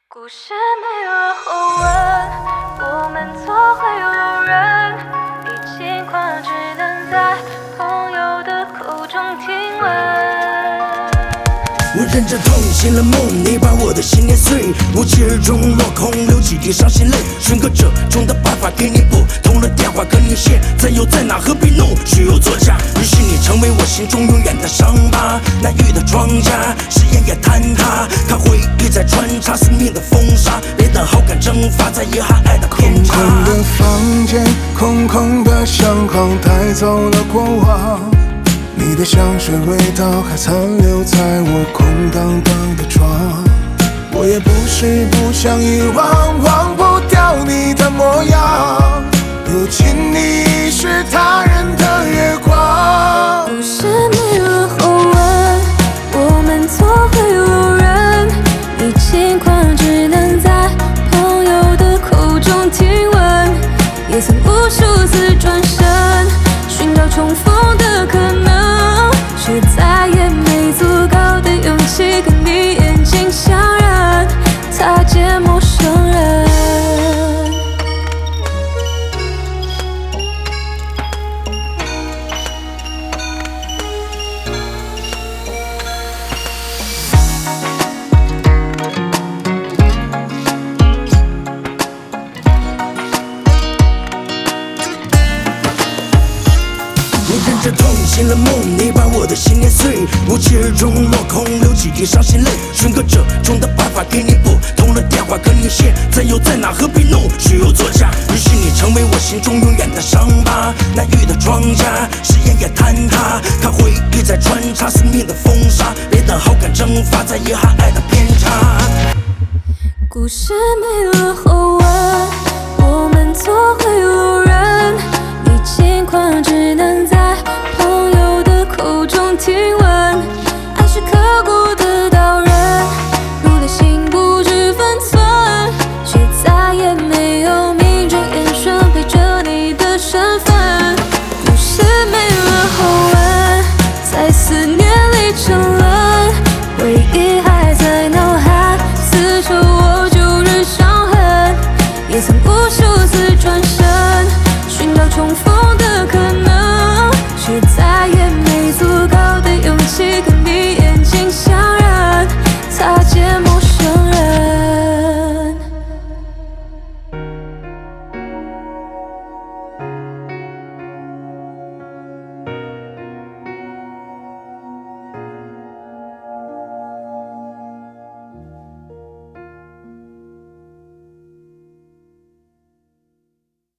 故事没了后文，我们做回路人，已经跨只能在朋友的口中听闻。 我认真痛醒了梦，你把我的心碾碎，无疾而终落空，流几滴伤心泪。寻个折中的办法给你拨通了电话，可你现在又在哪？何必弄虚有作假？于是你成为我心中永远的伤疤。那雨的庄稼，誓言也坍塌，看回忆在穿插宿命的风沙，别等好感蒸发，在遗憾爱的偏差。 空空的房间，空空的相框，带走了过往。你的香水味道还残留在我空荡荡的床，我也不是不想遗忘，忘不掉你的模样。如今你已是他人的月光。 故事没了后文，我们做回路人，已经跨只能在朋友的口中听闻，也曾无数次转身寻找重逢的可能，却再也没足够的勇气跟你眼睛相认，踏见陌生人。 认真痛醒了梦，你把我的心碾碎，无疾而终落空，流几滴伤心泪。寻个折中的办法给你拨通了电话，可你现在又在哪？何必弄虚有作假？于是你成为我心中永远的伤疤。那雨的庄稼，誓言也坍塌，看回忆在穿插宿命的风沙，别等好感蒸发，在遗憾爱的偏差。 故事没了后